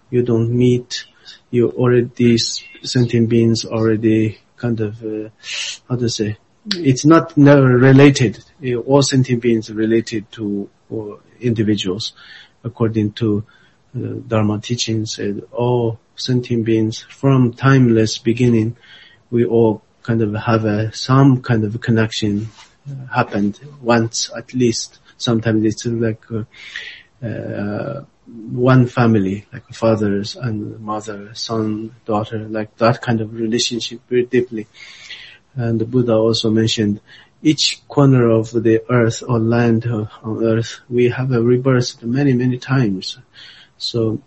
you don't meet, you already, these sentient beings already kind of, how to say, it's not never related. All sentient beings are related to individuals, according to Dharma teachings. All sentient beings from timeless beginning, we all kind of have some kind of connection happened once at least. Sometimes it's like one family, like fathers and mother, son, daughter, like that kind of relationship very deeply. And the Buddha also mentioned each corner of the earth or land on earth, we have a rebirth many, many times. So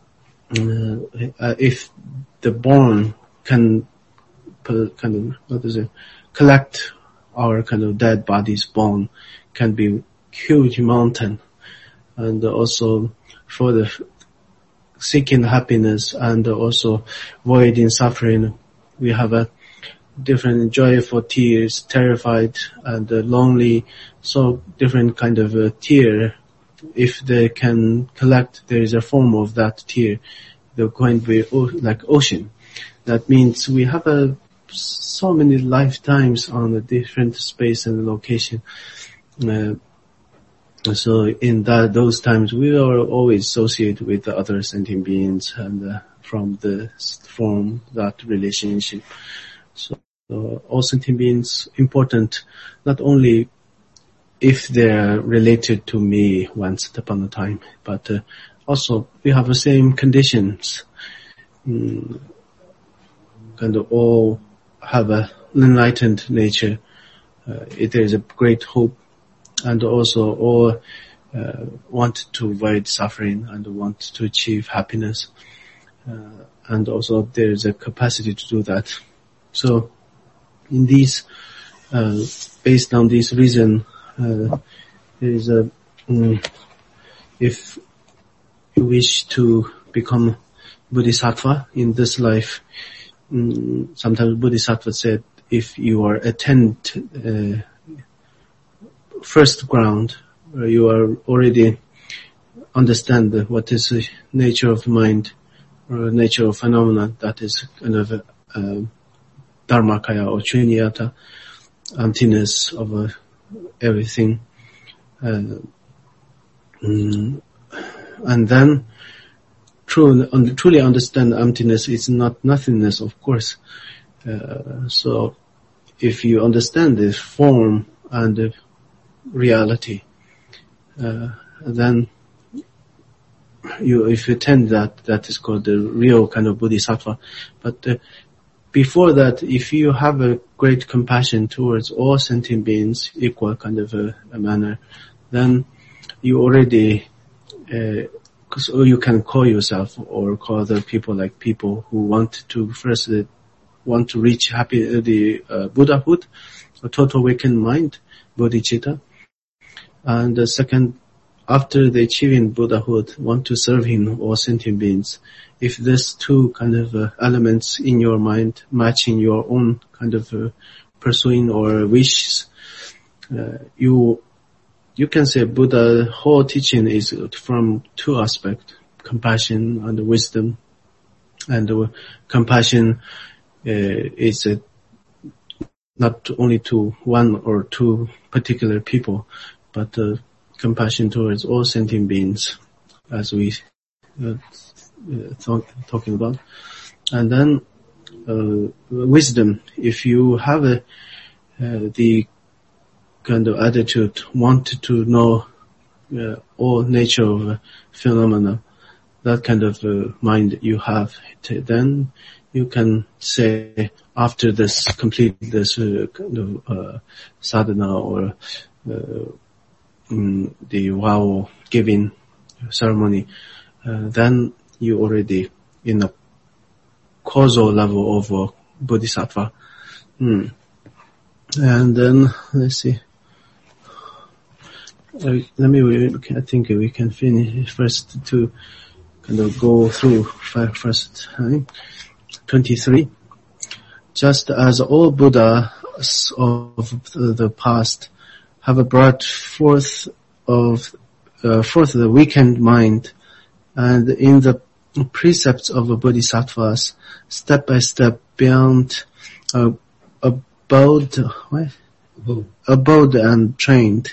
if the born can kind of, collect our kind of dead bodies, bone can be huge mountain. And also for the seeking happiness and also avoiding suffering, we have a different joyful tears, terrified and lonely, so different kind of tear. If they can collect, there is a form of that tear. They're going to be like ocean. That means we have so many lifetimes on a different space and location. So in those times, we are always associated with the other sentient beings and from the form that relationship. So all sentient beings important, not only if they're related to me once upon a time, but also we have the same conditions. Kind of all have an enlightened nature. There is a great hope. And also all want to avoid suffering and want to achieve happiness. And also there is a capacity to do that. So in these, based on this reason, there is if you wish to become Bodhisattva in this life, sometimes Bodhisattva said, if you are attend first ground, where you are already understand what is the nature of mind or nature of phenomena, that is kind of Dharmakaya or Shunyata, emptiness of everything. And then truly understand emptiness is not nothingness, of course. So if you understand the form and the reality, then if you attend that is called the real kind of Bodhisattva. But before that, if you have a great compassion towards all sentient beings, equal kind of a manner, then you already, so you can call yourself or call other people like people who want to reach the Buddhahood, a total awakened mind, bodhicitta. And the second, after the achieving Buddhahood, want to serve him or sentient beings. If these two kind of elements in your mind matching your own kind of pursuing or wishes, you can say Buddha's whole teaching is from two aspects, compassion and wisdom. And compassion is not only to one or two particular people, but compassion towards all sentient beings, as we talking about. And then wisdom. If you have the kind of attitude, want to know all nature of phenomena, that kind of mind you have, then you can say, after this complete this kind of sadhana or the vow giving ceremony, then you already in a causal level of Bodhisattva. And then let's see. I think we can finish first to kind of go through first time. 23. Just as all Buddhas of the past have brought forth the weakened mind, and in the precepts of a bodhisattvas, step by step beyond abode and trained.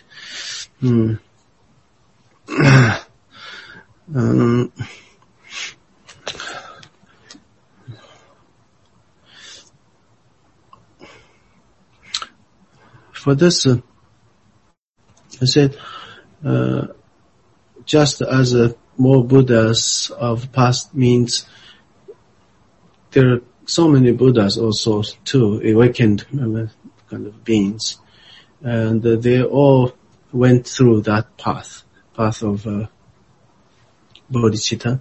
For this, I said, just as more Buddhas of past means there are so many Buddhas also too, awakened kind of beings, and they all went through that path of bodhicitta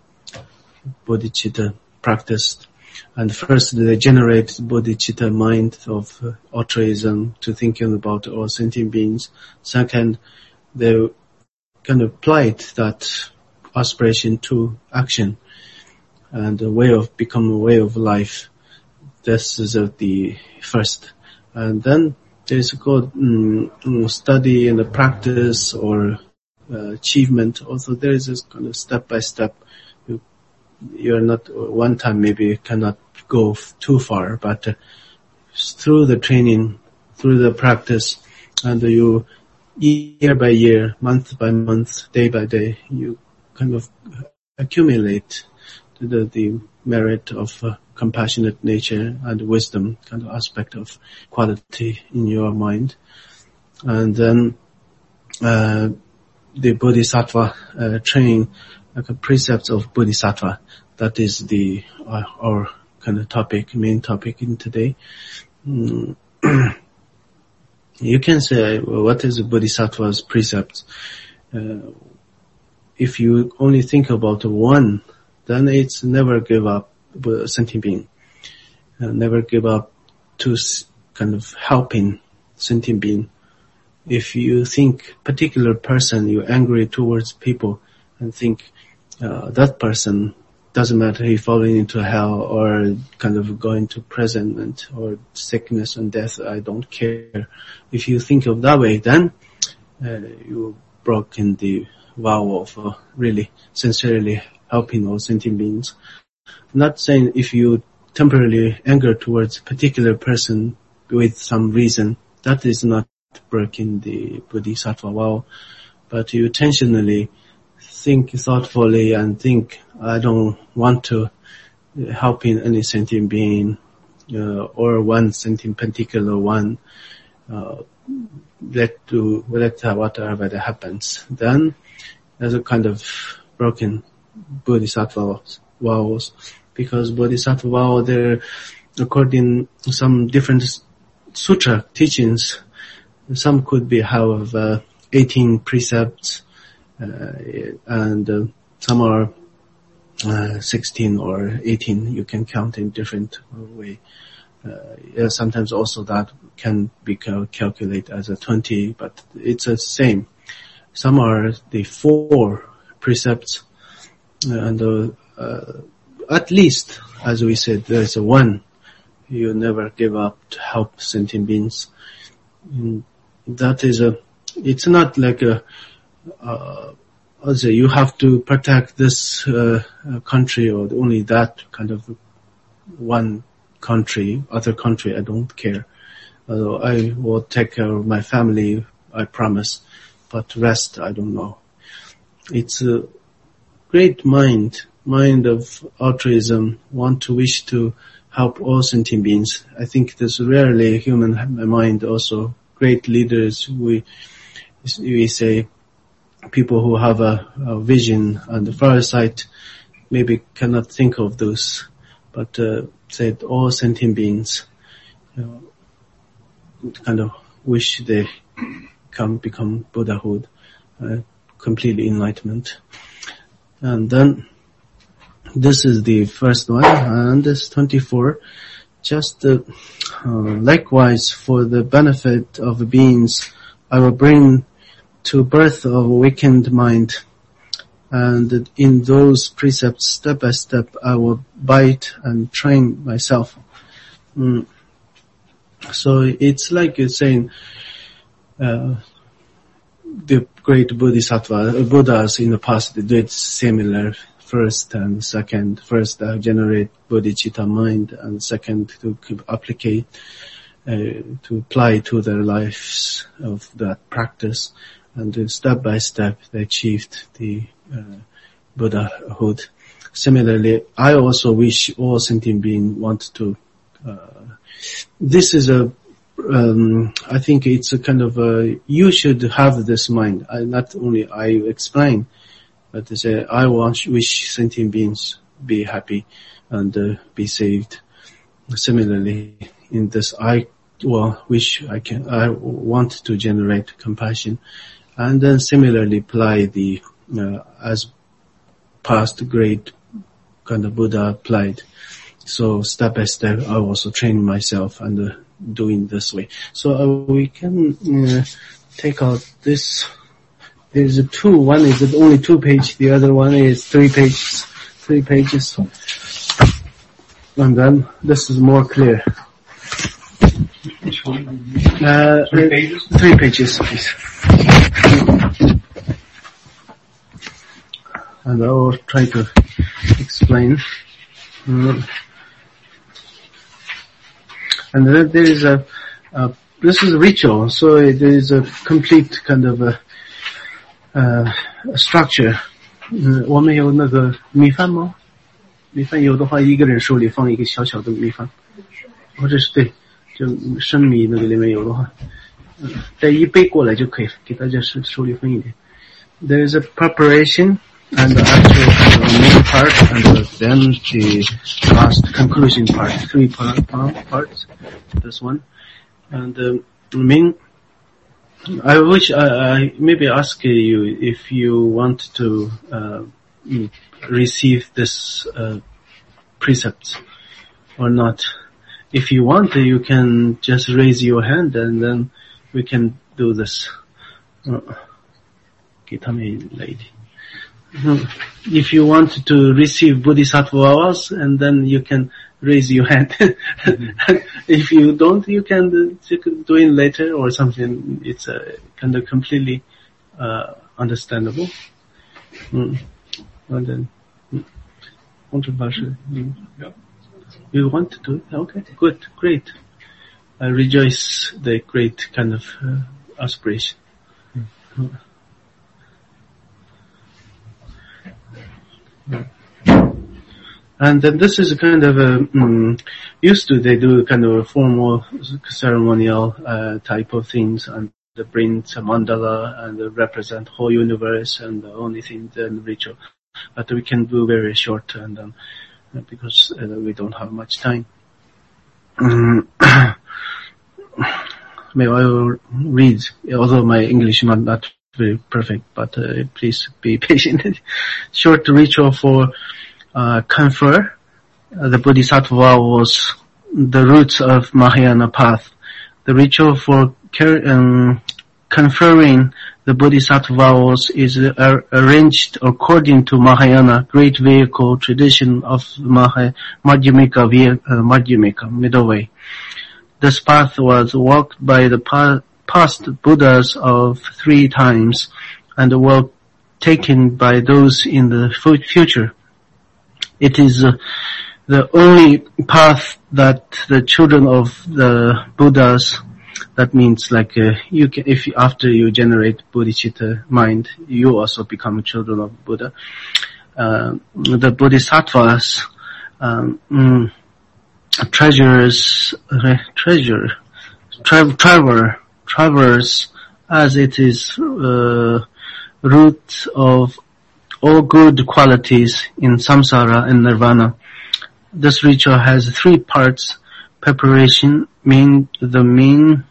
practiced. And first they generate bodhicitta mind of altruism to thinking about all sentient beings. Second, they kind of applied that aspiration to action and become a way of life. This is the first. And then there's called study and the practice or achievement. Also there is this kind of step by step. You're not one time maybe cannot go too far, but through the training, through the practice, and you year by year, month by month, day by day, you kind of accumulate the merit of compassionate nature and wisdom kind of aspect of quality in your mind. And then the bodhisattva training, like precepts of bodhisattva, that is our kind of main topic in today. You can say, well, what is a bodhisattva's precepts? If you only think about one, then it's never give up sentient being. Never give up to kind of helping sentient being. If you think particular person, you're angry towards people and think that person doesn't matter, he falling into hell or kind of going to prison or sickness and death, I don't care. If you think of that way, then you broke in the vow of really sincerely helping all sentient beings. I'm not saying if you temporarily anger towards a particular person with some reason, that is not breaking the bodhisattva vow, but you intentionally think thoughtfully and think, I don't want to help in any sentient being or one sentient particular one. Let whatever that happens. Then there's a kind of broken bodhisattva vows, because bodhisattva vow, they're according to some different sutra teachings. Some could be have 18 precepts, and some are 16 or 18. You can count in different way. Sometimes also that can be calculated as a 20, but it's the same. Some are the 4 precepts, and at least, as we said, there's a 1. You never give up to help sentient beings. That is it's not like you have to protect this country or only that kind of one country, other country, I don't care. I will take care of my family, I promise, but rest, I don't know. It's a great mind of altruism, wish to help all sentient beings. I think there's rarely human mind also. Great leaders, we say, people who have a vision and a far sight maybe cannot think of those, but said all sentient beings kind of wish they become Buddhahood, completely enlightenment. And then this is the first one, and this 24. Just likewise, for the benefit of beings, I will bring to birth of awakened mind, and in those precepts, step by step, I will bite and train myself. So it's like you're saying, the great Buddhas in the past, they did similar first and second. First, generate bodhicitta mind, and second, to apply to their lives of that practice. And then step by step, they achieved the Buddhahood. Similarly, I also wish all sentient beings want to. This is I think it's a kind of you should have this mind. Not only I explain, but to say I wish sentient beings be happy and be saved. Similarly, in this, I want to generate compassion, and then similarly apply the as past great kind of Buddha applied. So step by step, I also train myself and doing this way. So we can take out this. There's two. One is only 2 pages. The other one is 3 pages. 3 pages. And then this is more clear. Which one? 3 pages? 3 pages, please. And I will try to explain. And then there is this is a ritual, so there is a complete kind of a structure. 我们有那个米饭吗？米饭有的话，一个人手里放一个小小的米饭，或者是对，就生米那个里面有的话，带一杯过来就可以了，给大家手里分一点。There is a preparation and the actual main part, and then the last conclusion part, 3 parts, this one. And I wish I maybe ask you if you want to receive this precepts or not. If you want, you can just raise your hand and then we can do this. If you want to receive Bodhisattva hours, and then you can raise your hand. If you don't, you can do it later or something. It's kind of completely understandable. And then, you want to do it? Okay, good, great. I rejoice the great kind of aspiration. And then this is a kind of used to they do kind of a formal ceremonial type of things, and they bring a mandala and they represent whole universe and the only thing then ritual. But we can do very short, and because we don't have much time. Maybe I will read, although my English is not very perfect, but please be patient. Short ritual for confer. The Bodhisattva was the roots of Mahayana path. The ritual for conferring the Bodhisattva vows is arranged according to Mahayana great vehicle tradition of Madhyamika, middle way. This path was walked by the past Buddhas of 3 times and will taken by those in the future. It is the only path that the children of the Buddhas, that means like you can, if after you generate bodhicitta mind, you also become children of Buddha. The Bodhisattvas, traverse as it is root of all good qualities in samsara and nirvana. This ritual has 3 parts: preparation, the main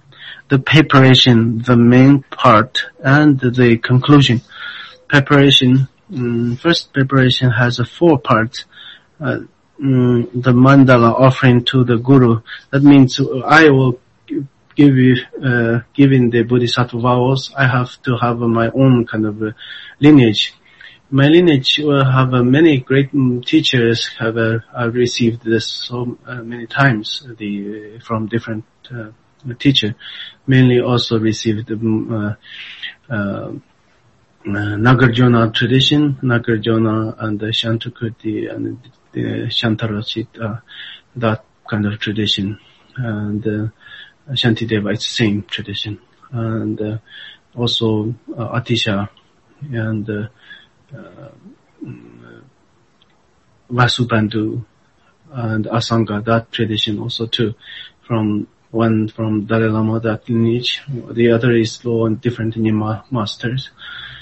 part, and the conclusion. Preparation, first preparation has 4 parts. The mandala offering to the guru. That means I will give you, giving the bodhisattva vows, I have to have my own kind of lineage. My lineage will have many great teachers have received this so many times from different teacher. Mainly also received Nagarjuna tradition, Nagarjuna and the Shantakirti and the Shantarachita, that kind of tradition. And Shantideva, it's the same tradition. And also Atisha and Vasubandhu and Asanga, that tradition also too. One from Dalai Lama, that lineage. The other is on different masters.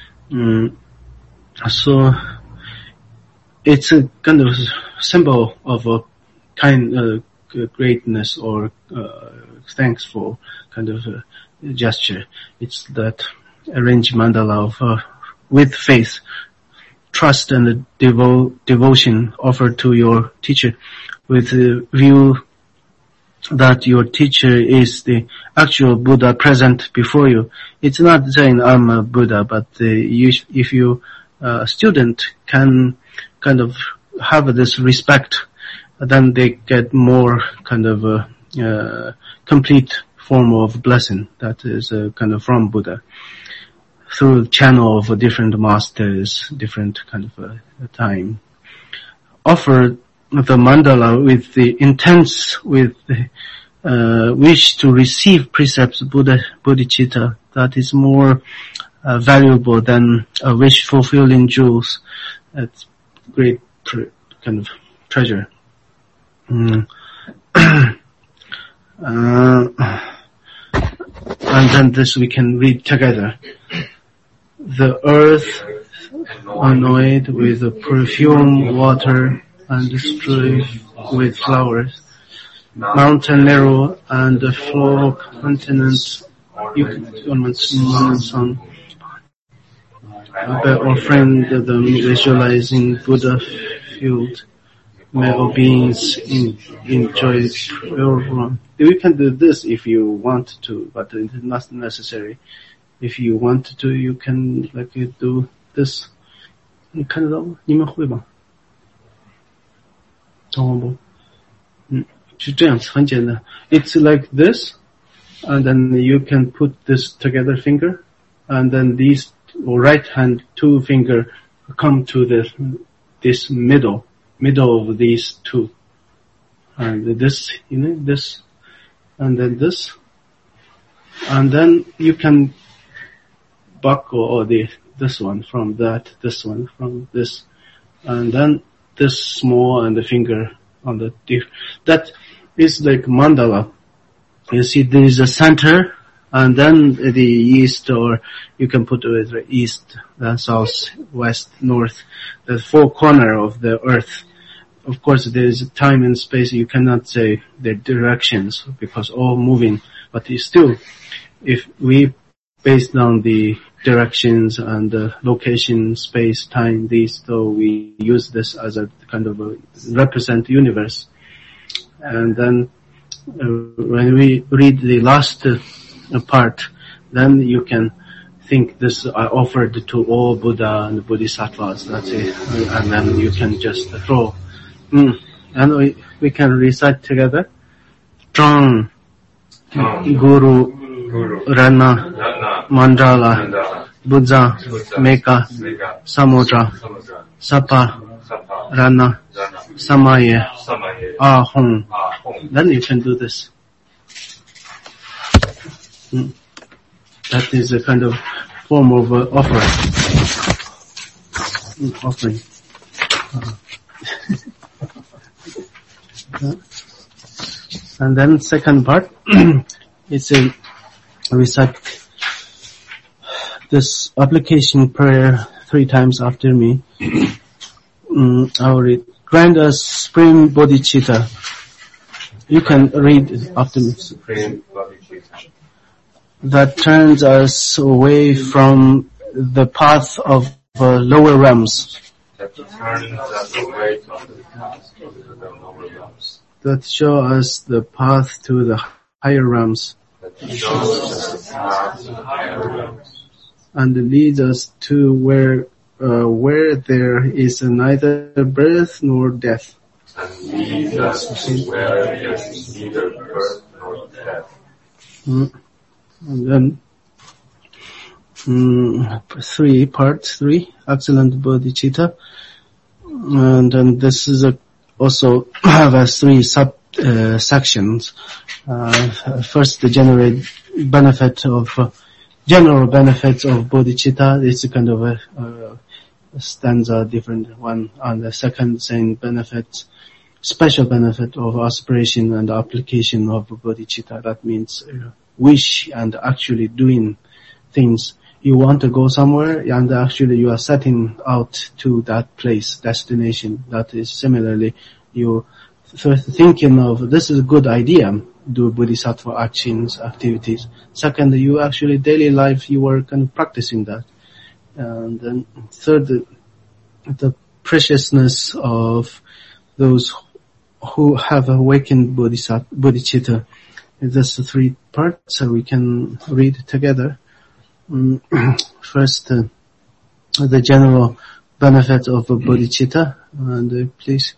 So it's a kind of symbol of a kind greatness or thankful kind of gesture. It's that arranged mandala of with faith, trust and devotion offered to your teacher, with the view that your teacher is the actual Buddha present before you. It's not saying I'm a Buddha, but if you student can kind of have this respect, then they get more kind of complete form of blessing that is kind of from Buddha through channel of different masters, different kind of time. Offer the mandala with the intense, with the wish to receive precepts bodhicitta, that is more valuable than a wish fulfilling jewels. That's great kind of treasure. And then this we can read together. The earth anointed with the perfume water and strewed with flowers, mountain narrow and the floor continent, by offering them visualizing Buddha field, may all beings enjoy pure one. You can do this if you want to, but it's not necessary. If you want to, you can do this. 你看得到吗？你们会吗？懂不？就这样子，很简单。It's like this, and then you can put this together finger, and then these right hand two finger come to this middle of these two, and this, this, and then this, and then you can buckle this one from that, this one from this, and then this small and the finger on the that is like mandala. You see, there is a center, and then the east, or you can put it the east, south, west, north, the four corner of the earth. Of course, there is time and space. You cannot say the directions because all moving, but still, if we based on the directions and the location, space, time, so we use this as a kind of a represent universe. And then when we read the last part, then you can think this I offered to all Buddha and Bodhisattvas. That's it. And then you can just throw. And we can recite together. Strong Guru Rana Mandala Buddha Meka Samudra Sapa Rana Samaye Ahong. Then you can do this. That is a kind of form of offering. And then second part, it's a recite this application prayer 3 times after me. I'll read. Grant us supreme bodhicitta. You can read after me. Supreme bodhicitta. That turns us away from the path of lower realms. That turns us away from the path of the lower realms. That show us the path to the higher realms. That shows us the path to the higher realms. And leads us to where there is neither birth nor death. And leads us to where there is neither birth nor death. And then Part 3, excellent bodhicitta. And then this is also have 3 sections. First, the general benefits of bodhicitta. It's a kind of a stanza, different one. And the second saying special benefit of aspiration and application of bodhicitta. That means wish and actually doing things. You want to go somewhere and actually you are setting out to that place, destination. That is similarly, you first thinking of this is a good idea, do bodhisattva actions, activities. Second, you actually daily life, you are kind of practicing that. And then third, the preciousness of those who have awakened bodhicitta. That's the 3 parts, so we can read together. First, the general benefit of bodhicitta, and please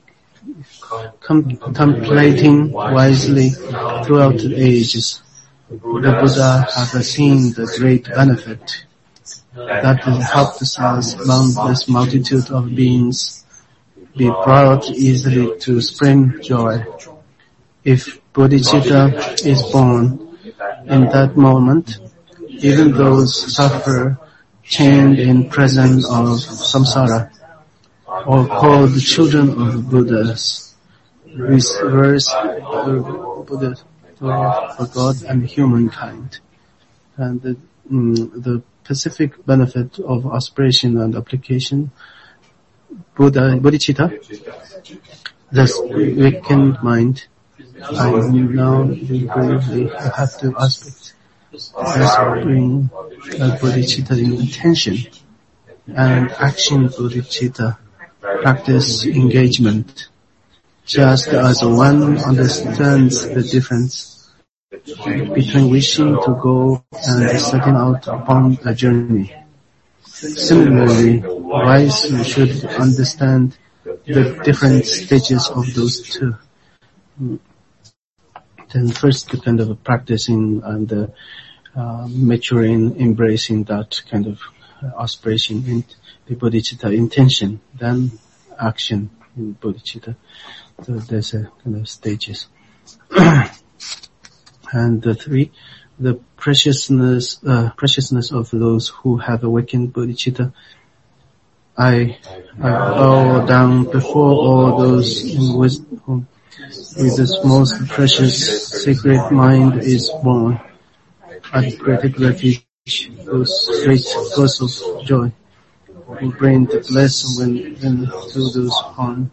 contemplating wisely throughout the ages. The Buddha has seen the great benefit that has helped us boundless multitude of beings be brought easily to spring joy. If bodhicitta is born in that moment, even those suffer chained in prison of samsara, or called the children of Buddhas, reverse Buddha for God and humankind. And the specific benefit of aspiration and application, bodhicitta, this weakened mind. I now briefly have 2 aspects. First, bring bodhicitta in intention and action bodhicitta, practice engagement. Just as one understands the difference between wishing to go and setting out upon a journey. Similarly, wise should understand the different stages of those 2. Then first, the kind of practicing and maturing, embracing that kind of aspiration in the bodhicitta intention, then action in bodhicitta. So there's a kind of stages. And the 3, the preciousness of those who have awakened bodhicitta. I bow down before all those in wisdom with this most precious sacred mind is born. At great refuge, those great cause of joy, who bring the blessed when to those harm.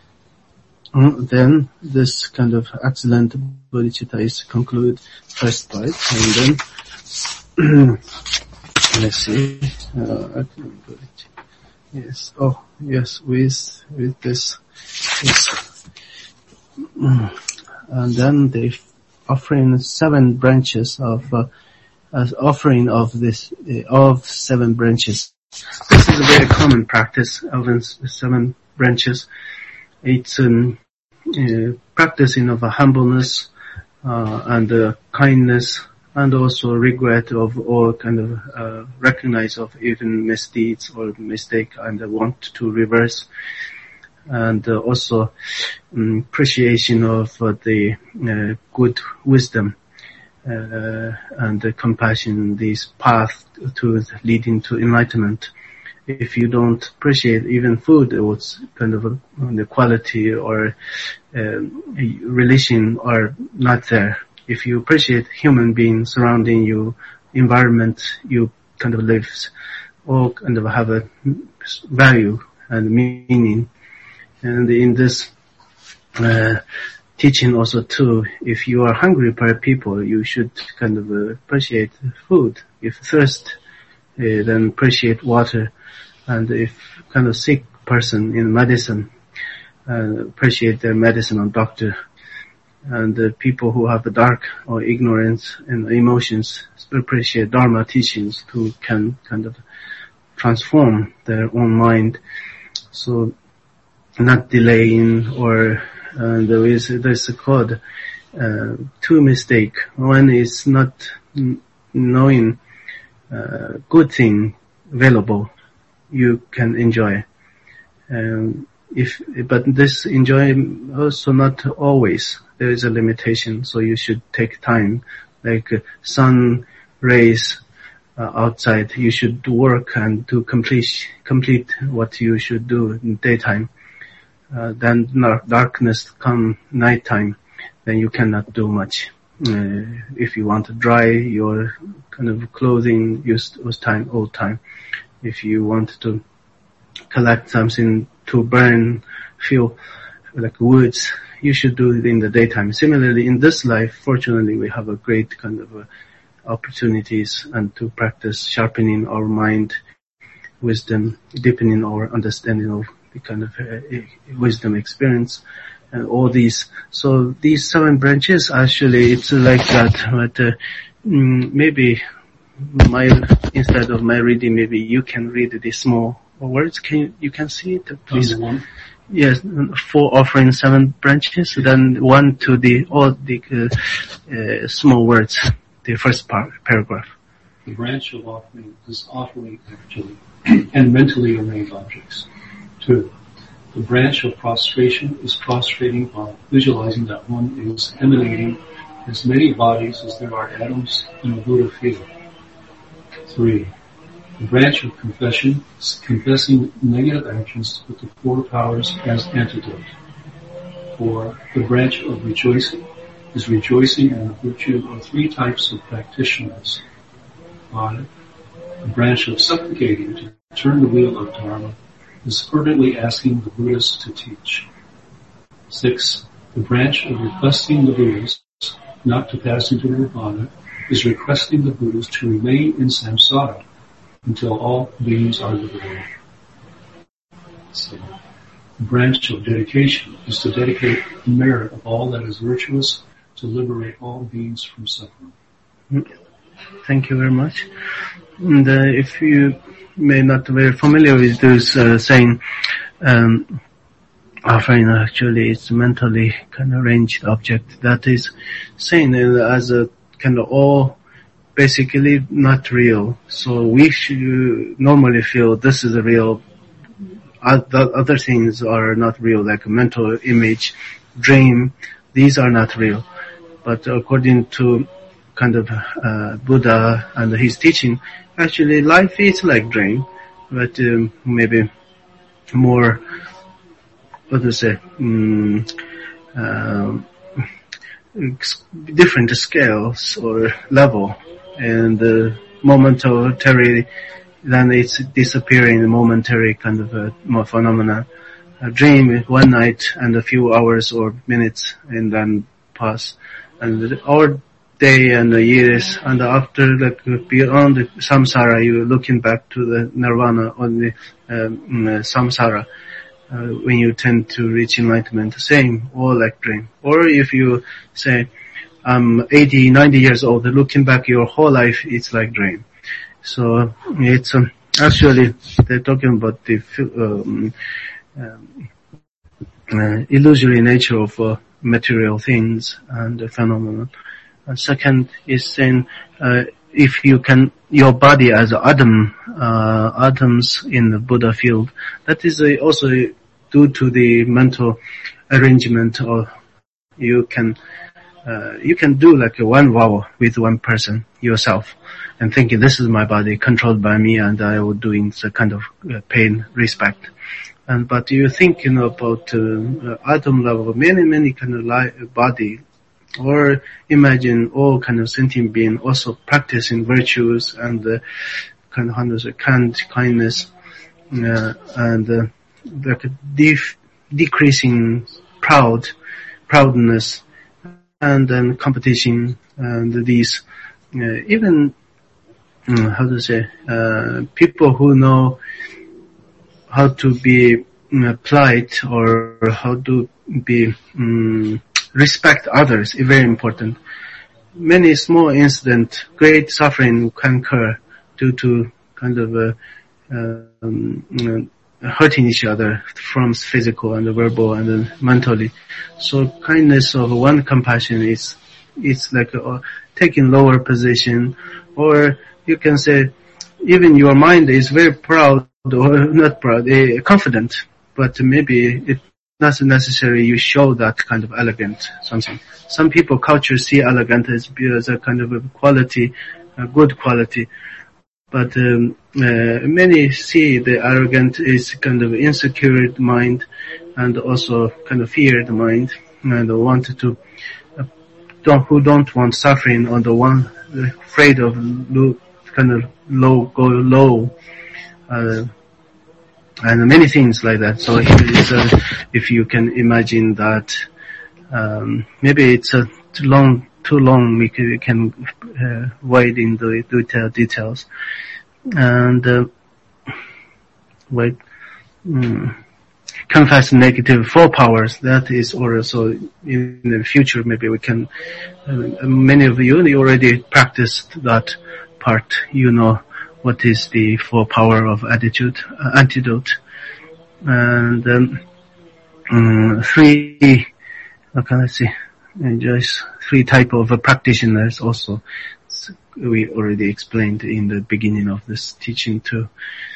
Then this kind of excellent bodhicitta is concluded first part, and then let's see. Yes. Oh, yes. With this, yes. And then they offering 7 branches of offering of this of 7 branches. This is a very common practice of 7 branches. It's practicing of a humbleness and kindness, and also regret of all kind of recognize of even misdeeds or mistake and want to reverse, and also appreciation of the good wisdom and the compassion, this path to leading to enlightenment. If you don't appreciate even food, it's kind of the quality or relation are not there. If you appreciate human beings surrounding you, environment, you kind of lives, all kind of have a value and meaning. And in this teaching also too, if you are hungry per people, you should kind of appreciate food. If thirst, then appreciate water. And if kind of sick person in medicine, appreciate their medicine or doctor. And the people who have the dark or ignorance and emotions appreciate Dharma teachings who can kind of transform their own mind. So not delaying or there's called 2 mistake. One is not knowing good thing available, you can enjoy. But this enjoy also not always. There is a limitation, so you should take time. Like sun rays outside, you should work and to complete what you should do in daytime. Then darkness come nighttime, then you cannot do much. If you want to dry your kind of clothing, use old time. If you want to collect something to burn, fuel, like woods, you should do it in the daytime. Similarly, in this life, fortunately, we have a great kind of opportunities and to practice sharpening our mind, wisdom, deepening our understanding of the kind of wisdom experience, and all these. So these 7 branches, actually, it's like that. But maybe instead of my reading, maybe you can read the small words. You can see it, please? Yes, 4 offering 7 branches, then 1 to all the small words, the first paragraph. The branch of offering is offering actually and mentally arranged objects. 2. The branch of prostration is prostrating while visualizing that one is emanating as many bodies as there are atoms in a Buddha field. 3. The branch of confession is confessing negative actions with the 4 powers as antidote. 4. The branch of rejoicing is rejoicing in the virtue of 3 types of practitioners. 5. The branch of supplicating to turn the wheel of Dharma is fervently asking the Buddhas to teach. 6. The branch of requesting the Buddhas not to pass into nirvana is requesting the Buddhas to remain in samsara until all beings are liberated. So, the branch of dedication is to dedicate the merit of all that is virtuous to liberate all beings from suffering. Thank you very much. And if you may not be very familiar with this saying, offering actually is mentally kind of arranged object. That is saying as a kind of all basically not real. So we should normally feel this is a real. Other things are not real, like a mental image, dream. These are not real. But according to kind of Buddha and his teaching, actually life is like dream, but maybe more, different scales or level, and momentary, then it's disappearing, momentary kind of more phenomena. A dream one night and a few hours or minutes and then pass. And our day and the years, and after, like beyond the samsara, you're looking back to the nirvana or the samsara, when you tend to reach enlightenment, same, all like dream. Or if you say, I'm 80, 90 years old, looking back your whole life, it's like dream. So it's actually they're talking about the illusory nature of material things and the phenomenon. And second is saying, if you can, your body as atoms in the Buddha field, that is also due to the mental arrangement, or you can do like a one vow with one person yourself and thinking this is my body controlled by me and I will doing the kind of pain, respect. But you think, about atom level, many kind of body, or imagine all kind of sentient being also practicing virtues and kind of kindness, and like decreasing proudness, and then competition, and these even people who know how to be polite or how to be respect others is very important. Many small incidents, great suffering can occur due to kind of hurting each other from physical and verbal and mentally. So kindness of one compassion is like taking lower position Or you can say, even your mind is very proud, or not proud, confident, but maybe it's not necessary you show that kind of elegant something. Some people culture see elegant as a kind of a quality, a good quality. But many see the arrogant is kind of insecure mind and also kind of feared mind and wanted to who don't want suffering on the one, afraid of kind of go low, and many things like that. So if you can imagine that, maybe it's too long. We can wade in the details. And confess negative 4 powers. That is also in the future. Maybe we can. Many of you already practiced that part. You know what is the 4 power of antidote, and 3. Okay, let's see. Just 3 type of practitioners also. We already explained in the beginning of this teaching too.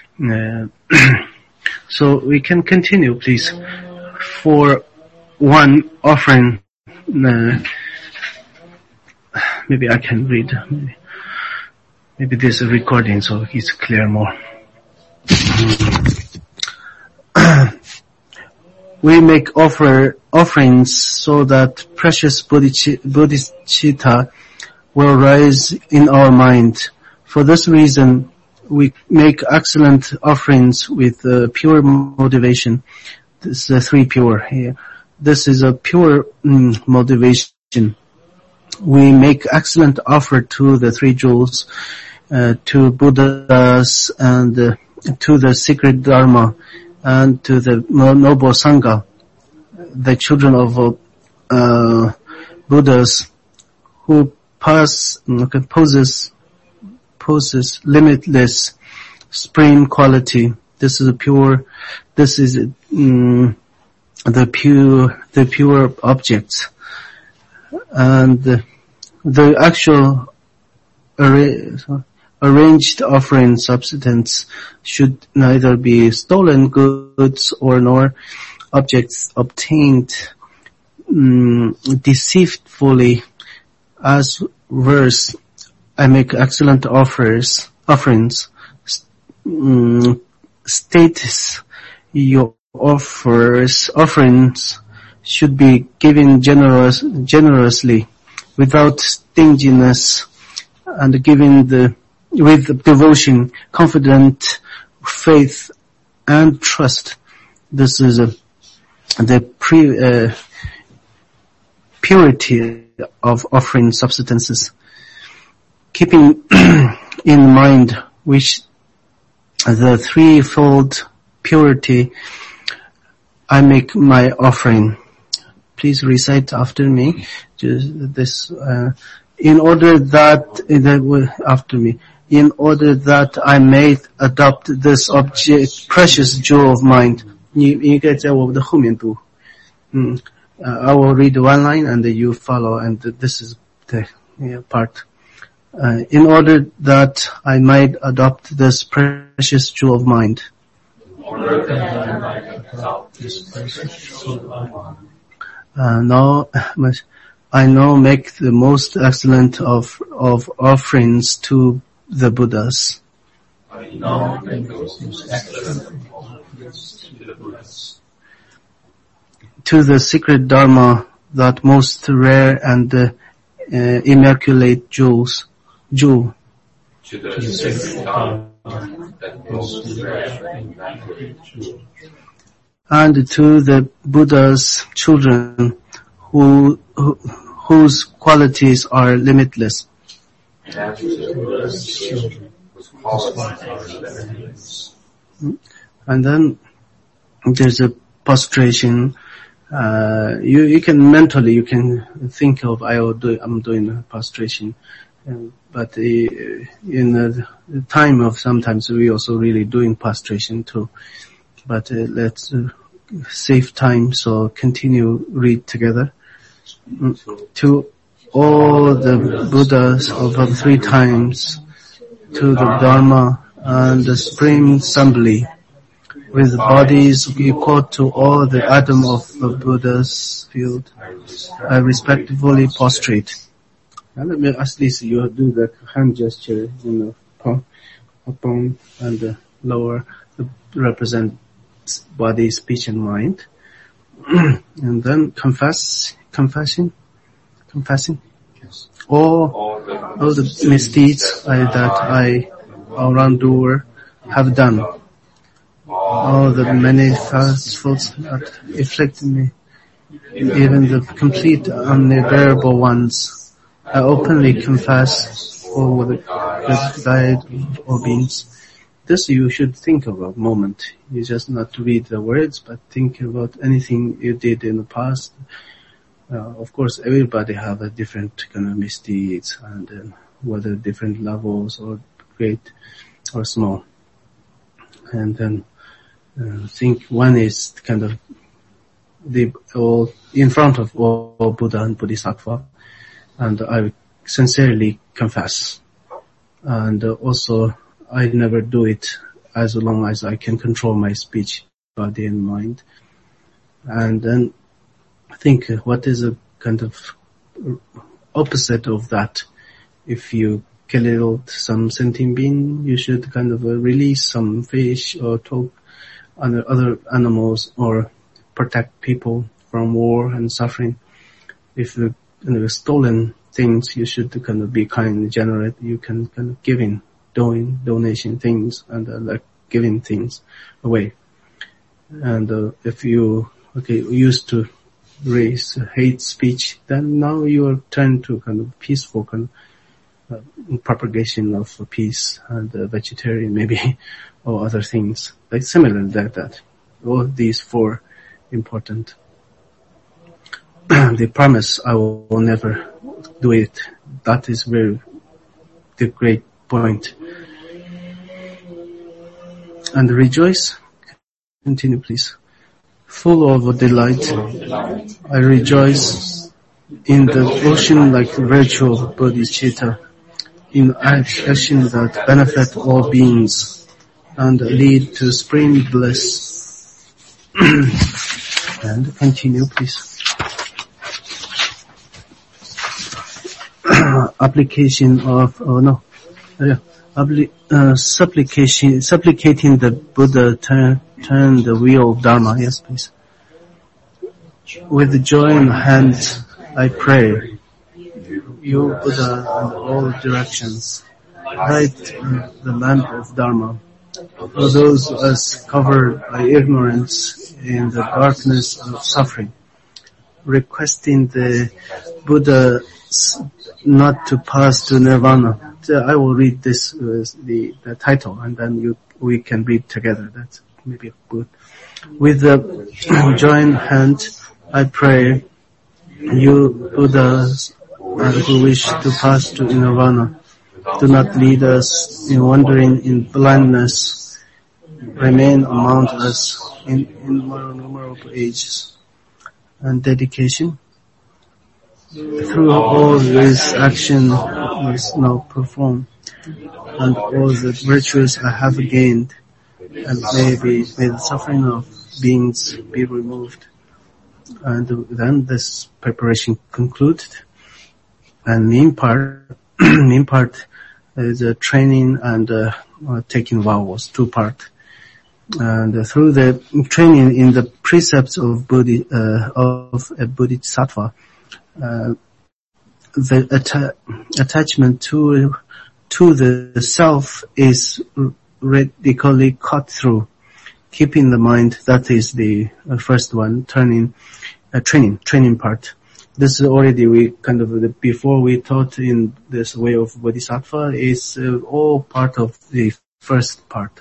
So we can continue, please. For one offering, maybe I can read. Maybe there's a recording so it's clear more. We make offerings so that precious bodhicitta will rise in our mind. For this reason, we make excellent offerings with pure motivation. This is 3 pure here. This is a pure motivation. We make excellent offer to the 3 jewels, to Buddhas and to the sacred Dharma and to the noble Sangha, the children of Buddhas who possess limitless supreme quality. This is the pure objects, and the actual arranged offering substance should neither be stolen goods nor objects obtained deceitfully. As verse, I make excellent offerings. Status, your offerings should be given generously, without stinginess, and given with devotion, confident faith, and trust. This is the purity of offering substances. Keeping in mind which the 3-fold purity, I make my offering. Please recite after me. In order that I may adopt this object, precious jewel of mine. 你应该在我们的后面读。I will read 1 line and you follow, and this is the part. In order that I might adopt this precious jewel of mine. Now I now make the most excellent of offerings to the Buddhas. To the secret Dharma, that most rare and immaculate jewel. To the secret Dharma, that most rare and immaculate jewel. And to the Buddha's children, whose qualities are limitless. And to the Buddha's children, whose qualities are limitless. And then there's a prostration. You can mentally, you can think of, I'm doing prostration. But in the time of sometimes we also really doing prostration too. But let's save time, so continue read together. To all the Buddhas of 3 times, to the Dharma and the Supreme Assembly, with bodies equal to all the atoms of the Buddha's field, I respectfully prostrate. And let me ask this, you do the hand gesture in the palm and the lower represent body, speech and mind. And then confessing. Yes. All the misdeeds that I, our wrongdoer, have done. All the many falsehoods that afflicted me, even the complete unbearable ones, I openly confess for the guide or beings. This you should think about a moment. You just not read the words, but think about anything you did in the past. Of course, everybody have a different kind of misdeeds, and whether different levels or great or small. And then think one is kind of all in front of all Buddha and Bodhisattva, and I sincerely confess. And also, I never do it as long as I can control my speech, body and mind. And then think what is a kind of opposite of that. If you kill some sentient being, you should kind of release some fish or talk on other animals or protect people from war and suffering. If you stolen things, you should kind of be kind and generous. You can kind of doing donation things and like giving things away. And if you used to raise hate speech, then now you are turned to kind of peaceful kind of propagation of peace and vegetarian maybe or other things like similar like that. All these four important. The promise I will never do it. That is the great point. And rejoice. Continue, please. Full of delight, I rejoice in the ocean like virtual bodhicitta, in action that benefit all beings and lead to supreme bliss. And continue, please. Application of, supplicating the Buddha turn the wheel of Dharma. Yes, please. With joy in hand, I pray. You, Buddha, in all directions, light the lamp of Dharma. For those of us covered by ignorance in the darkness of suffering, requesting the Buddha not to pass to Nirvana. I will read this the title, and then we can read together. That's maybe good. With the joined hand, I pray, you Buddhas who wish to pass to Nirvana, do not lead us in wandering in blindness. Remain among us in innumerable ages. And dedication. Through all this action is now performed, and all the virtues I have gained, and may the suffering of beings be removed. And then this preparation concluded. And main part is training and taking vows, 2 parts. And through the training in the precepts of a Bodhisattva, the attachment to the self is radically cut through. Keeping the mind, that is the first one, training part. This is already before we taught in this way of Bodhisattva is all part of the first part.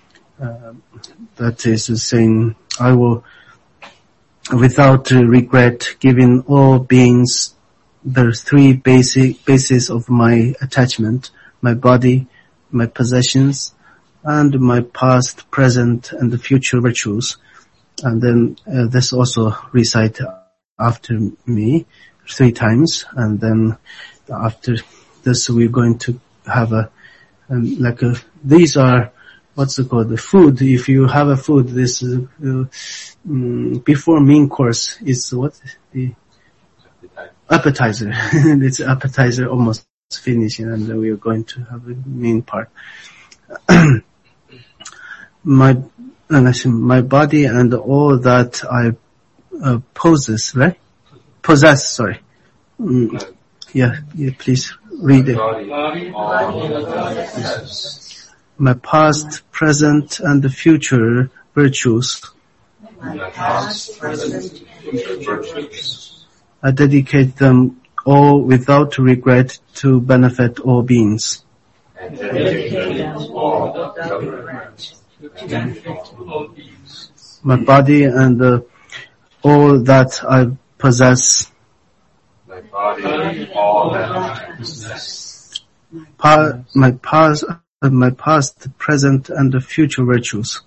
That is saying, I will, without regret, giving all beings the 3 bases of my attachment, my body, my possessions, and my past, present, and the future virtues. And then this also recite after me 3 times. And then after this, we're going to have these are what's it called, the food. If you have a food, this before main course is what the appetizer. It's appetizer almost finishing, and we are going to have a main part. My body and all that I possess, right? Possess, sorry. Yeah, please read it. My past, present, and the future virtues. I dedicate them all without regret to benefit all beings. My body and all that I possess. My past, present, and the future virtues.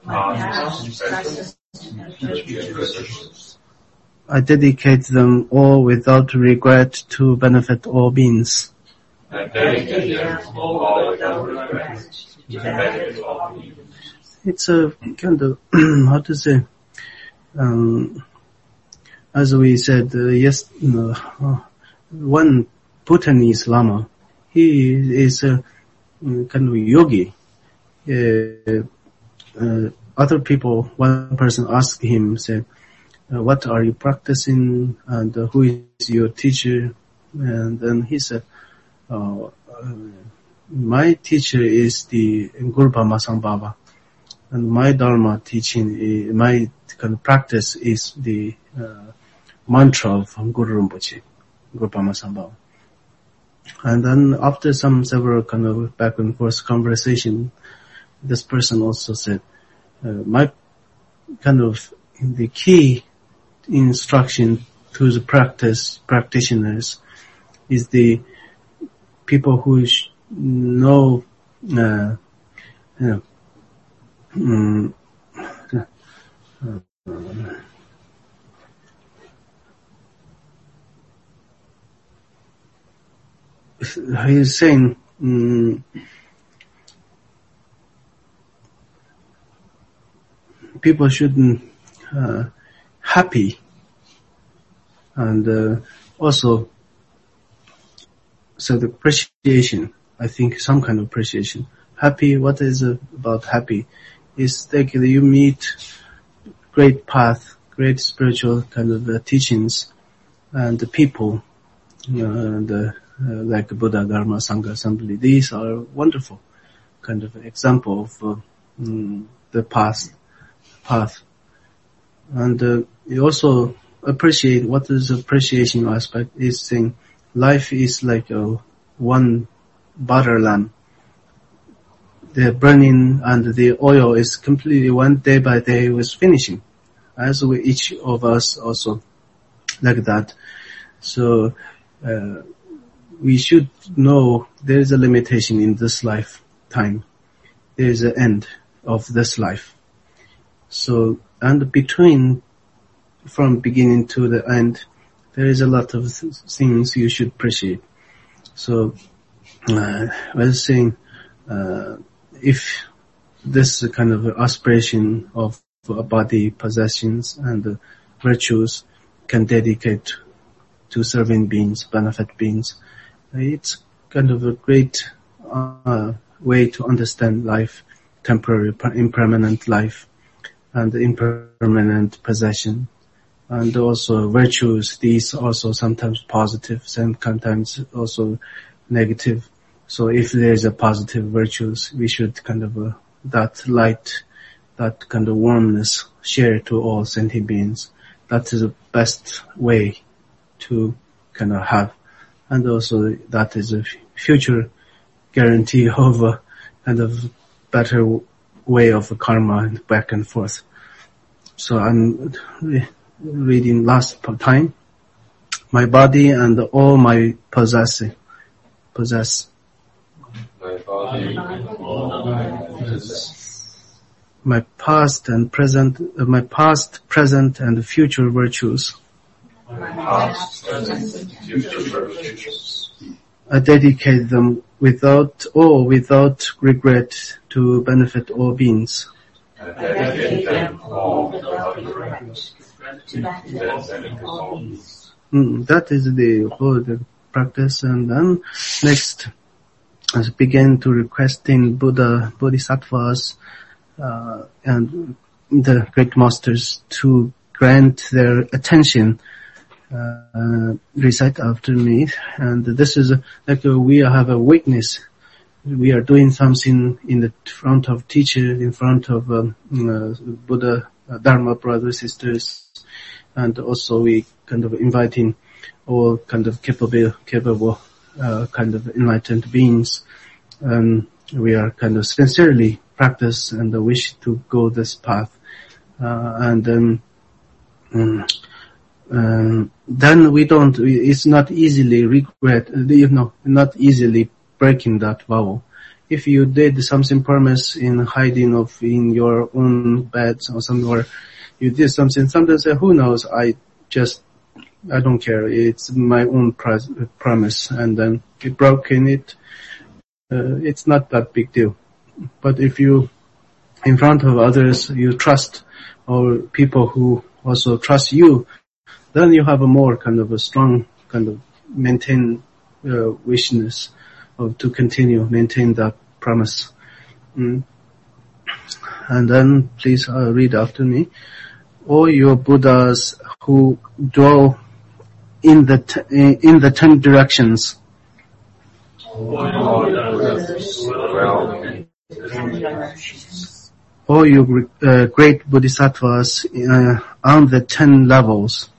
I dedicate them all without regret to benefit all beings. It's a kind of, how to say, as we said, one Bhutanese Lama, he is a kind of yogi. Other people, one person asked him, said, what are you practicing and who is your teacher? And then he said, my teacher is the Guru Pamasang Baba, and my Dharma teaching, my kind of practice is the mantra of Guru Rinpoche, Guru Pamasang Baba. And then after several kind of back and forth conversation, this person also said, my kind of the key instruction to the practitioners is the people who know, he's saying, people shouldn't happy and also so the appreciation, I think some kind of appreciation. Happy, what is about happy? Is like you meet great path, great spiritual kind of teachings and the people, like Buddha, Dharma, Sangha, Assembly. These are wonderful kind of example of the path. And you also appreciate, what is appreciation aspect is saying life is like one butter lamp. The burning and the oil is completely one day by day was finishing. As we each of us also like that. So we should know there is a limitation in this lifetime. There is an end of this life. So, and between, from beginning to the end, there is a lot of things you should appreciate. So, I was saying, if this kind of aspiration of body, possessions, and virtues can dedicate to serving beings, benefit beings, it's kind of a great way to understand life, temporary, impermanent life, and impermanent possession, and also virtues. These also sometimes positive, sometimes also negative. So if there is a positive virtues, we should kind of that light, that kind of warmness share to all sentient beings. That is the best way to kind of have, and also that is a future guarantee of a kind of better way of karma and back and forth. So I'm reading last time. My body and all my possess. My body and all my possess. My past, present, and future virtues. My past, present, and future virtues. I dedicate them without regret to benefit all beings. Dedicate them all without regret to benefit all beings. That is the whole practice. And then next, as begin to requesting Buddha, Bodhisattvas, and the great masters to grant their attention. Recite after me. And this is like we have a witness. We are doing something in the front of teacher, in front of Buddha, Dharma brothers, sisters, and also we kind of inviting all kind of capable kind of enlightened beings. We are kind of sincerely practice and wish to go this path. Then we don't, it's not easily regret, not easily breaking that vow. If you did something promise in hiding in your own beds or somewhere, you did something, sometimes say, who knows, I don't care, it's my own promise, and then you broken it, it's not that big deal. But if you, in front of others, you trust, or people who also trust you, then you have a more kind of a strong kind of maintain wishness of to continue maintain that promise. And then please read after me. All your Buddhas who dwell in the 10 directions. All you great Bodhisattvas on the 10 levels.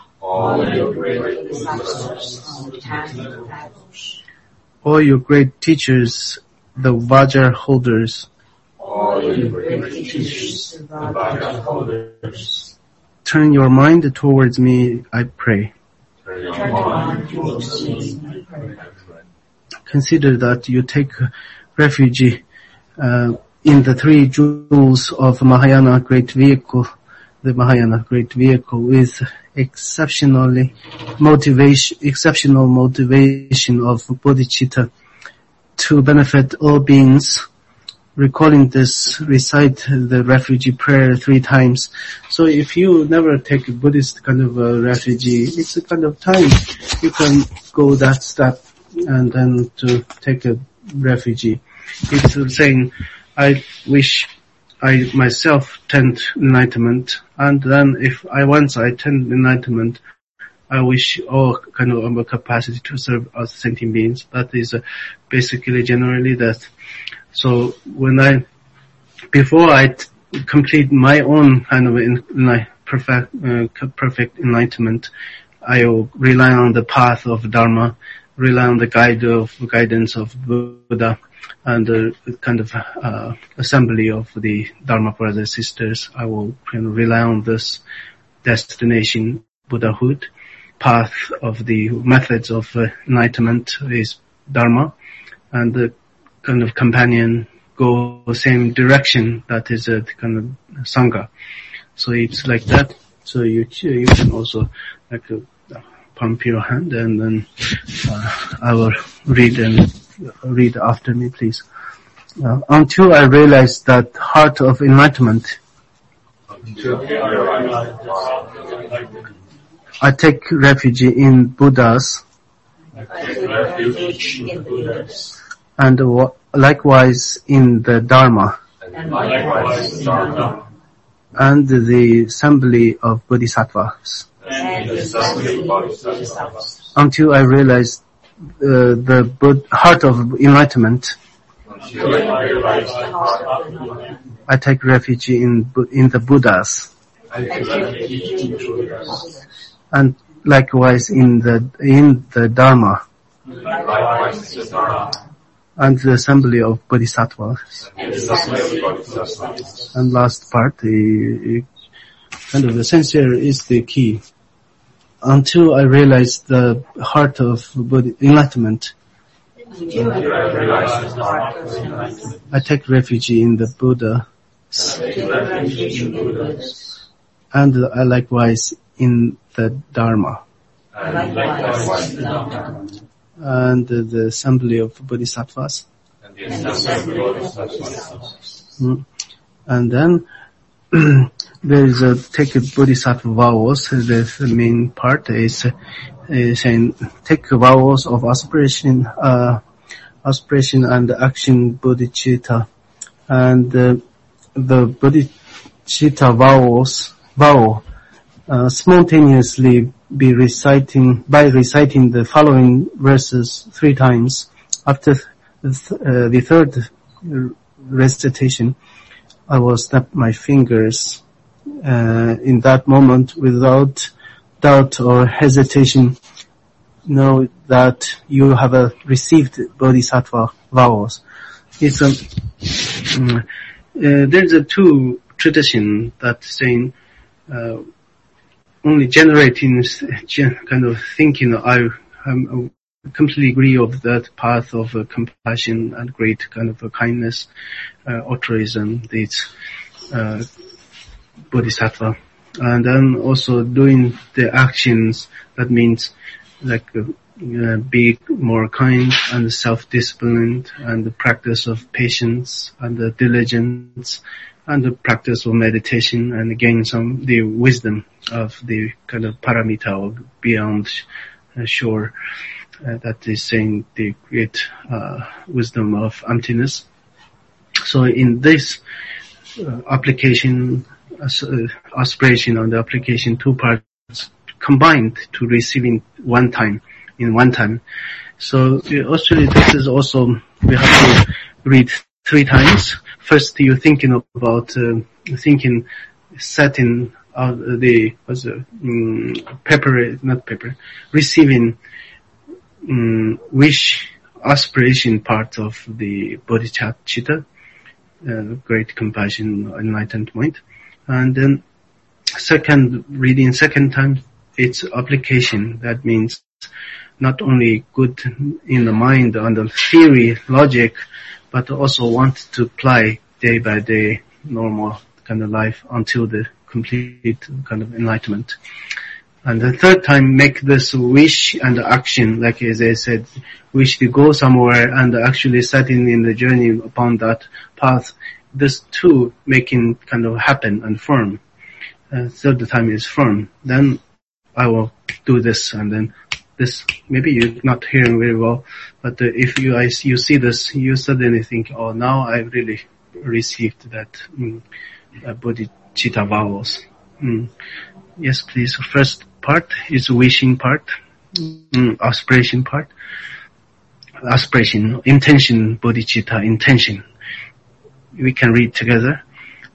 All you great teachers, the Vajra holders. Turn your mind towards me, I pray. Consider that you take refuge in the 3 jewels of Mahayana Great Vehicle, the Mahayana Great Vehicle, with exceptional motivation of bodhicitta to benefit all beings. Recalling this, recite the refugee prayer 3 times. So if you never take a Buddhist kind of a refugee, it's a kind of time you can go that step and then to take a refugee. It's saying, I wish I myself attained enlightenment, and then if once I attained enlightenment, I wish all kind of a capacity to serve as sentient beings. That is basically generally that. So before I complete my own kind of perfect enlightenment, I will rely on the path of Dharma, rely on the guidance of Buddha, and the kind of assembly of the Dharma brothers sisters. I will kind of rely on this destination, Buddhahood. Path of the methods of enlightenment is Dharma, and the kind of companion go same direction, that is a kind of Sangha. So it's like that. So you can also like pump your hand, and then I will read after me, please. Until I realize that heart of enlightenment, I take refuge in Buddhas, and likewise in the Dharma, and the assembly of Bodhisattvas, until I realize the heart of enlightenment. I take refuge in the Buddhas, and likewise in the Dharma, and the assembly of Bodhisattvas. And last part, kind of the sincere is the key. Until I realize the heart of enlightenment, I take refuge in the Buddha, and likewise in the Dharma. and the assembly of bodhisattvas. And then there is take bodhisattva vows. The main part is saying take vows of aspiration and action bodhicitta, and the bodhicitta vow spontaneously be reciting the following verses 3 times. After the third recitation, I will snap my fingers in that moment without doubt or hesitation. Know that you have received bodhisattva vows. It's there's a 2 tradition that saying only generating kind of thinking. I completely agree of that path of compassion and great kind of kindness, altruism, this bodhisattva. And then also doing the actions, that means like be more kind and self-disciplined, and the practice of patience and the diligence and the practice of meditation, and gain the wisdom of the kind of paramita or beyond shore. That is saying the great wisdom of emptiness. So in this application, aspiration on the application, 2 parts combined to receiving one time. So actually this is also, we have to read 3 times. First you're thinking about setting the receiving wish aspiration part of the bodhicitta, great compassion, enlightened mind. And then second time, it's application. That means not only good in the mind on the theory, logic, but also want to apply day by day normal kind of life until the complete kind of enlightenment. And the third time, make this wish and action, like as I said, wish to go somewhere and actually setting in the journey upon that path. This 2 making kind of happen and firm. Third time is firm. Then I will do this, and then this. Maybe you're not hearing very well, but if you see this, you suddenly think, oh, now I really received that bodhicitta vows. Yes, please. First part is wishing part, aspiration part. Aspiration, intention, bodhicitta, intention. We can read together.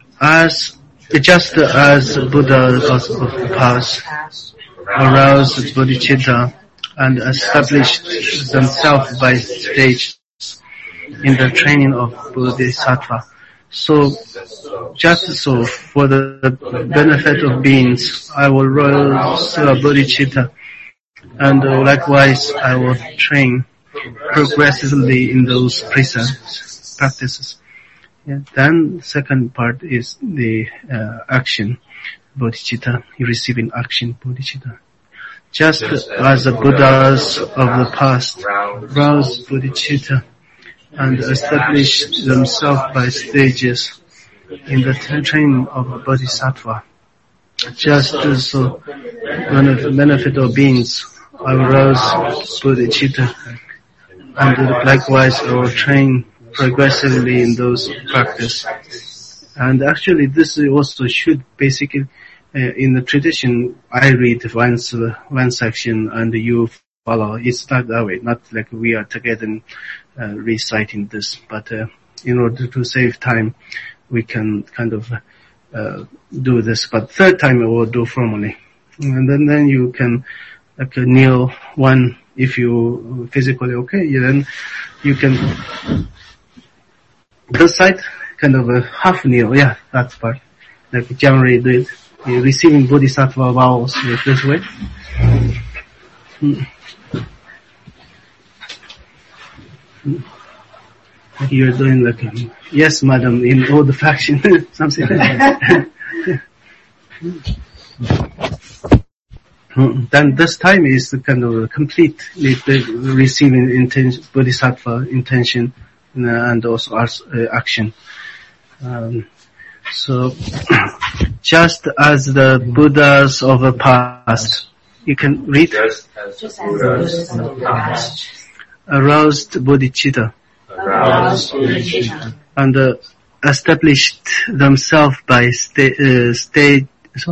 Just as Buddha of the past aroused bodhicitta and established themselves by stages in the training of bodhisattva, so just so for the benefit of beings, I will rouse bodhicitta, and likewise I will train progressively in those precepts, practices. Yeah. Then second part is the action bodhicitta, receiving action bodhicitta. Just as the Buddhas of the past roused bodhicitta and established themselves by stages in the training of bodhisattva, just so one of the benefit of beings, I will rouse bodhicitta, and likewise I will train progressively in those practice. And actually this also should basically, in the tradition, I read one section and you follow. It's not that way, not like we are together reciting this, but in order to save time, we can kind of do this. But third time I will do formally. And then you can like kneel one, if you physically okay, then you can this side, kind of a half kneel, yeah, that part. Like generally do it. You're receiving bodhisattva vows this way. Like you're doing like, yes, madam, in old fashion, something like that. Then this time is the kind of completely receiving intention, bodhisattva intention, and also action. So, just as the Buddhas of the past, you can read, Just as the Buddhas of the past aroused bodhicitta, and established themselves by stages.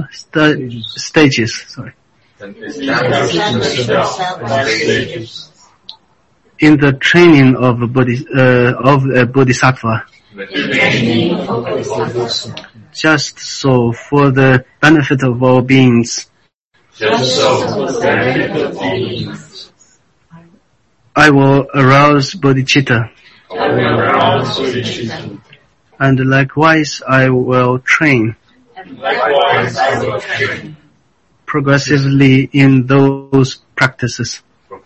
In the training of a bodhisattva. Just so, for the benefit of all beings, I will arouse bodhicitta. And likewise I will train progressively in those practices.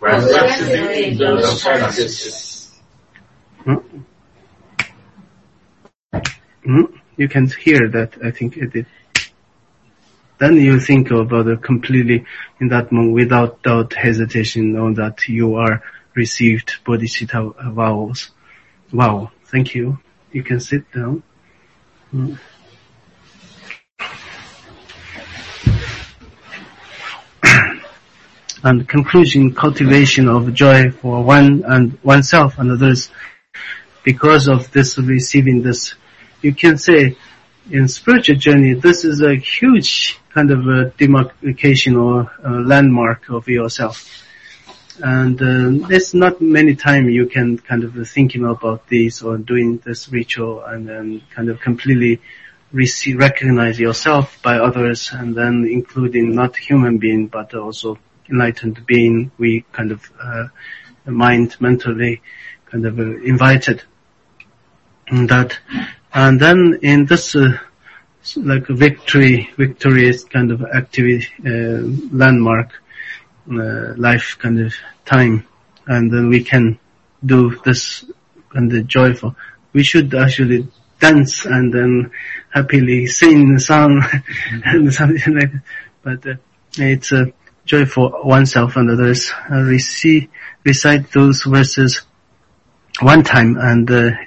You can hear that, I think it did. Then you think about it completely in that moment without doubt, hesitation, know that you are received bodhicitta vows. Wow, thank you. You can sit down. And conclusion, cultivation of joy for one and oneself and others. Because of this, receiving this, you can say in spiritual journey, this is a huge kind of a demarcation or a landmark of yourself. And there's not many time you can kind of thinking about this or doing this ritual and then kind of completely recognize yourself by others, and then including not human being but also enlightened being. We kind of mentally kind of invited in that. And then in this like victorious kind of activity, landmark, life kind of time, and then we can do this kind of joyful. We should actually dance and then happily sing a song and something like that. But it's joy for oneself and others. Recite those verses one time and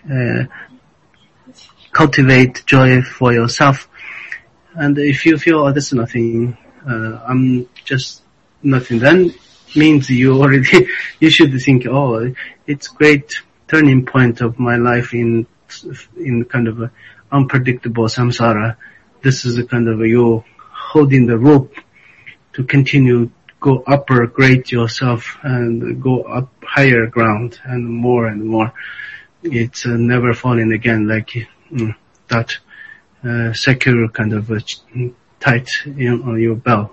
cultivate joy for yourself. And if you feel, this is nothing, I'm just nothing, then means you should think, it's great turning point of my life in kind of a unpredictable samsara. This is a kind of you holding the rope to continue, go upper grade yourself and go up higher ground and more. It's never falling again, like that secure kind of tight on your belt.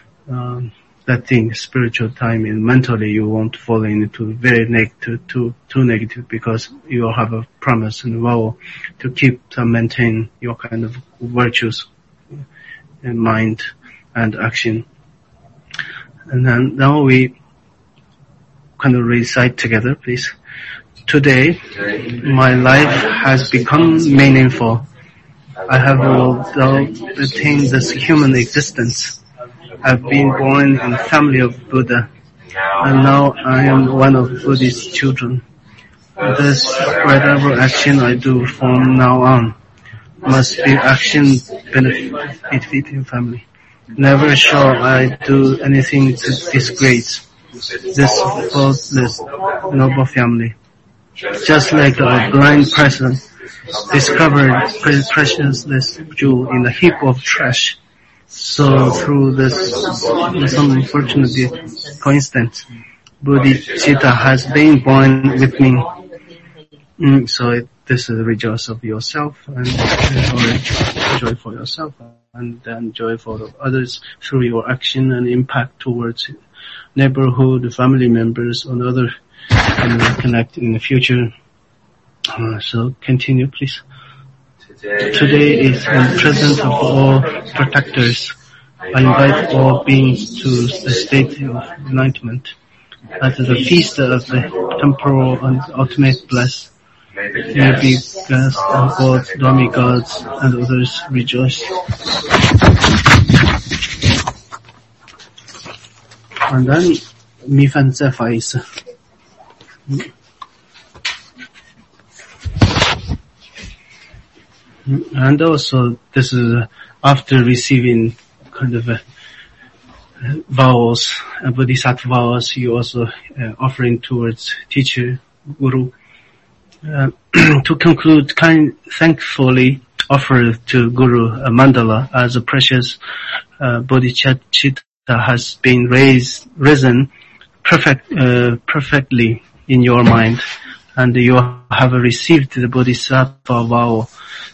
That thing, spiritual time, and mentally you won't fall into very negative, too negative, because you have a promise and vow to keep and maintain your kind of virtues in mind and action. And then now we kind of recite together, please. Today, my life has become meaningful. I have attained this human existence. I've been born in the family of Buddha, and now I am one of Buddha's children. Thus, whatever action I do from now on must be action benefiting family. Never shall I do anything to disgrace this faultless noble family. Just like a blind person discovered precious jewel in a heap of trash, so through some unfortunate coincidence, bodhicitta has been born with me. So this is rejoice of yourself and joy for yourself, and then joy for others through your action and impact towards neighborhood, family members, and other connect in the future. So continue, please. Today is in presence of all protectors. I invite all beings to the state of enlightenment. At the feast of the temporal and ultimate bliss, may be guests and gods, demigods, and others rejoice. And then Mifan is. And also this is after receiving kind of vows, bodhisattva vows, you also offering towards teacher, guru. To conclude, thankfully offer to Guru a mandala as a precious bodhicitta has been risen perfectly in your mind, and you have received the bodhisattva vow.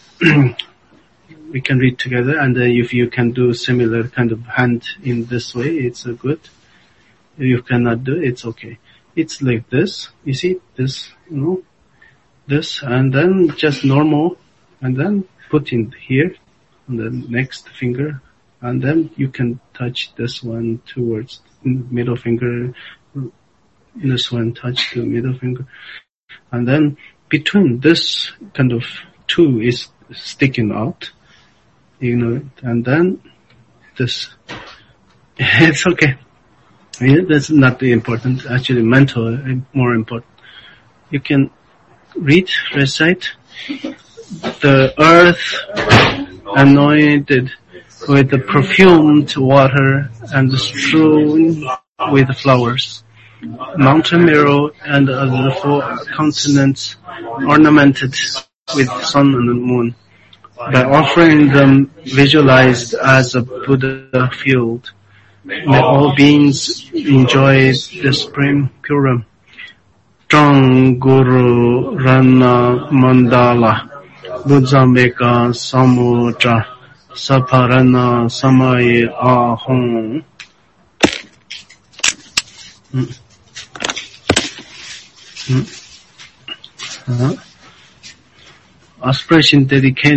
We can read together, and if you can do similar kind of hand in this way, it's good. If you cannot do it, it's okay. It's like this, you see, this, this, and then just normal, and then put in here, on the next finger, and then you can touch this one towards middle finger, this one touch the middle finger, and then between this kind of two is sticking out, and then this. It's okay. Yeah, that's not important. Actually, mental is more important. You can recite the earth anointed with the perfumed water and strewn with flowers, mountain mirror and other four continents ornamented with sun and moon. By offering them visualized as a Buddha field, may all beings enjoy the Supreme Puram. Trong Guru Rana Mandala Buddhameka Samudra Saparana Samai Ahong. Aspiration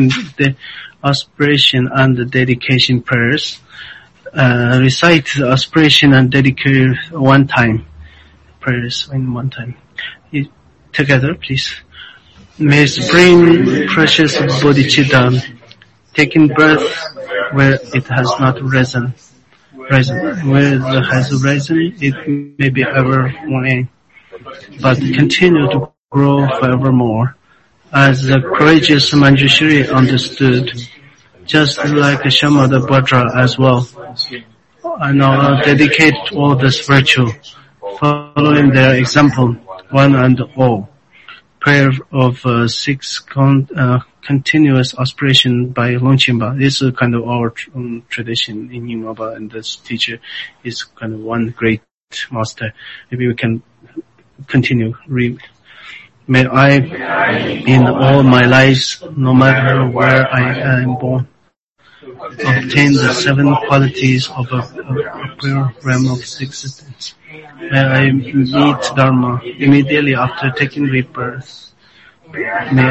and the dedication prayers. Recite the aspiration and dedication one time. Prayers in one time. Together, please. May Supreme Precious Bodhicitta, taking breath where it has not risen. Where it has risen, it may be ever more, but continue to grow forevermore. As the courageous Manjushri understood, just like Shamadabhadra as well. I now dedicate all this virtue, following their example, one and all. Prayer of 6 continuous aspiration by Longchenpa. This is kind of our tradition in Nyingma, and this teacher is kind of one great master. Maybe we can continue. May I, in all my lives, no matter where I am born, obtain the 7 qualities of a pure realm of existence. May I meet Dharma immediately after taking rebirth. May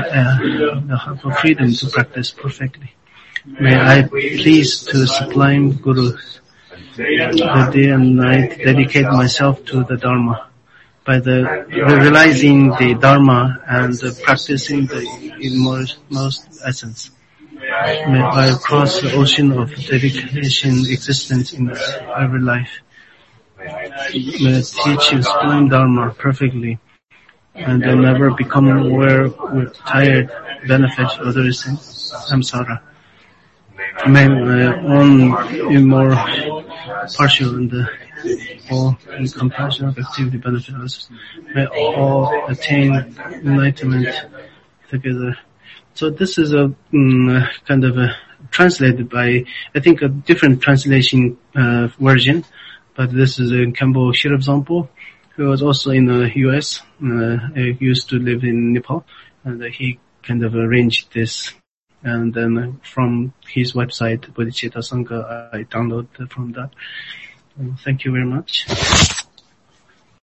I have the freedom to practice perfectly. May I please to sublime Gurus. The day and night dedicate myself to the Dharma. By realizing the Dharma and practicing the inmost essence. May I cross the ocean of dedication existence in every life. May I teach and explain Dharma perfectly, and I never become aware with tired benefit others in samsara. May my own more partial and all in compassionate activity benefit others. May all attain enlightenment together. So this is a kind of translated by, I think, a different translation version, but this is in Khenpo Shirab Zampo, who was also in the US, he used to live in Nepal, and he kind of arranged this. And then from his website, Bodhicitta Sangha, I downloaded from that. Thank you very much.